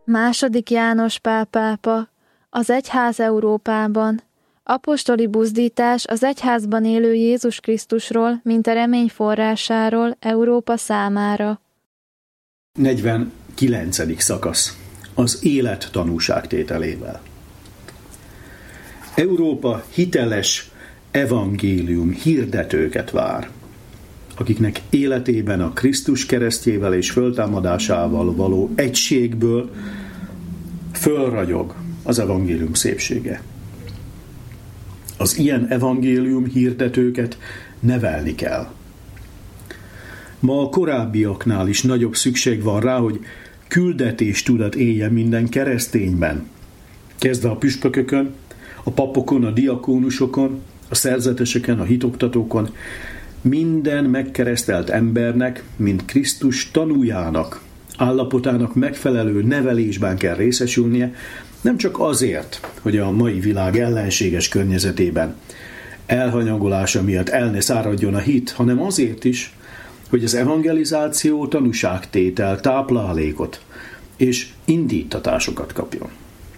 II. János Pál pápa, az egyház Európában, apostoli buzdítás az egyházban élő Jézus Krisztusról, mint a remény forrásáról Európa számára. 49. szakasz. Az élet tanúságtételével. Európa hiteles evangélium hirdetőket vár, akiknek életében a Krisztus keresztjével és föltámadásával való egységből fölragyog az evangélium szépsége. Az ilyen evangélium hirdetőket nevelni kell. Ma a korábbiaknál is nagyobb szükség van rá, hogy küldetéstudat éljen minden keresztényben, kezdve a püspökökön, a papokon, a diakónusokon, a szerzeteseken, a hitoktatókon, minden megkeresztelt embernek, mint Krisztus tanújának, állapotának megfelelő nevelésben kell részesülnie, nem csak azért, hogy a mai világ ellenséges környezetében elhanyagolása miatt el ne száradjon a hit, hanem azért is, hogy az evangelizáció tanúságtétel, táplálékot és indítatásokat kapjon.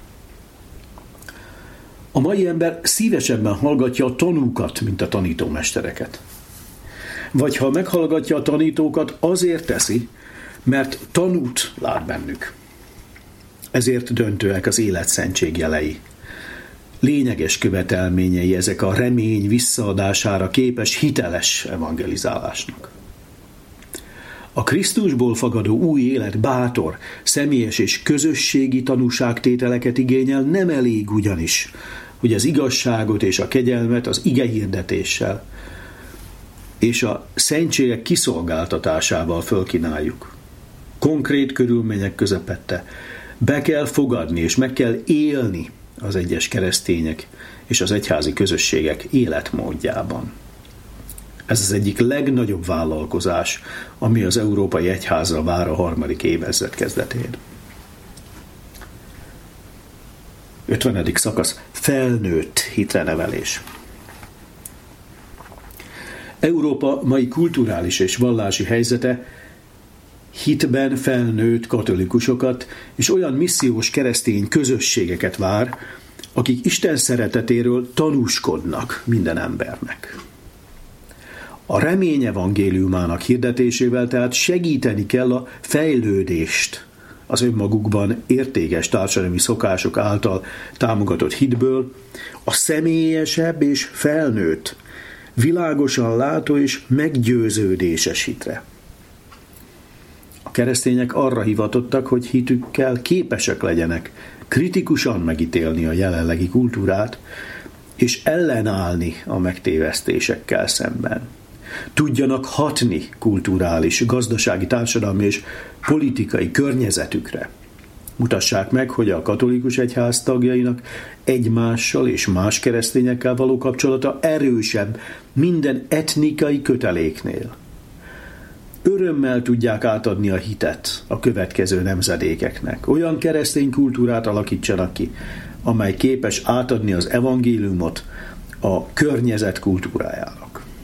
A mai ember szívesebben hallgatja a tanúkat, mint a tanítómestereket. Vagy ha meghallgatja a tanítókat, azért teszi, mert tanút lát bennük. Ezért döntőek az életszentség jelei. Lényeges követelményei ezek a remény visszaadására képes hiteles evangelizálásnak. A Krisztusból fakadó új élet bátor, személyes és közösségi tanúságtételeket igényel, nem elég ugyanis, hogy az igazságot és a kegyelmet az igehirdetéssel és a szentségek kiszolgáltatásával fölkínáljuk. Konkrét körülmények közepette be kell fogadni és meg kell élni az egyes keresztények és az egyházi közösségek életmódjában. Ez az egyik legnagyobb vállalkozás, ami az Európai Egyházra vár a harmadik évezred kezdetén. 50. szakasz. Felnőtt hitrenevelés. Európa mai kulturális és vallási helyzete hitben felnőtt katolikusokat és olyan missziós keresztény közösségeket vár, akik Isten szeretetéről tanúskodnak minden embernek. A remény evangéliumának hirdetésével tehát segíteni kell a fejlődést az önmagukban értékes társadalmi szokások által támogatott hitből, a személyesebb és felnőtt, világosan látó és meggyőződéses hitre. A keresztények arra hivatottak, hogy hitükkel képesek legyenek kritikusan megítélni a jelenlegi kultúrát, és ellenállni a megtévesztésekkel szemben. Tudjanak hatni kulturális, gazdasági, társadalmi és politikai környezetükre. Mutassák meg, hogy a katolikus egyház tagjainak egymással és más keresztényekkel való kapcsolata erősebb minden etnikai köteléknél. Örömmel tudják átadni a hitet a következő nemzedékeknek. Olyan keresztény kultúrát alakítsanak ki, amely képes átadni az evangéliumot a környezet kultúrájának.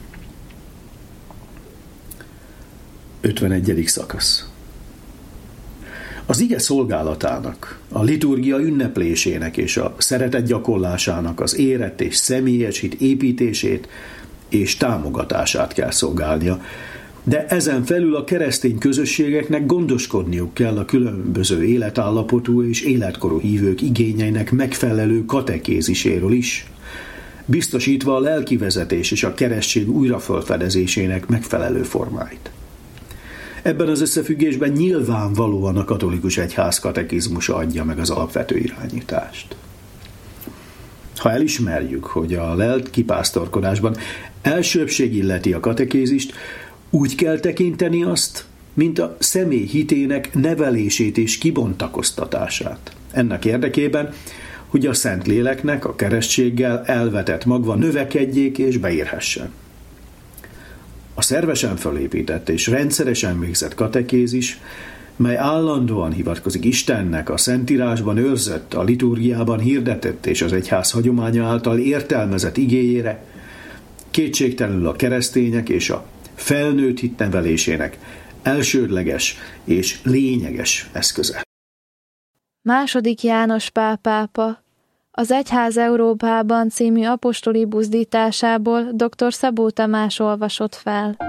51. szakasz. Az ige szolgálatának, a liturgia ünneplésének és a szeretet gyakorlásának az érett és személyes hit építését és támogatását kell szolgálnia. De ezen felül a keresztény közösségeknek gondoskodniuk kell a különböző életállapotú és életkorú hívők igényeinek megfelelő katekéziséről is, biztosítva a lelkivezetés és a keresztség újrafölfedezésének megfelelő formáit. Ebben az összefüggésben nyilvánvalóan a katolikus egyház katekizmusa adja meg az alapvető irányítást. Ha elismerjük, hogy a lelkipásztorkodásban elsőbbség illeti a katekézist, úgy kell tekinteni azt, mint a személy hitének nevelését és kibontakoztatását. Ennek érdekében, hogy a Szentléleknek a keresztséggel elvetett magva növekedjék és beérhessen. A szervesen fölépített és rendszeresen végzett katekézis, mely állandóan hivatkozik Istennek a Szentírásban őrzött, a liturgiában hirdetett és az egyház hagyománya által értelmezett igéjére, kétségtelenül a keresztények és a felnőtt hit nevelésének elsődleges és lényeges eszköze. II. János Pál pápa, az Egyház Európában című apostoli buzdításából dr. Szabó Tamás olvasott fel.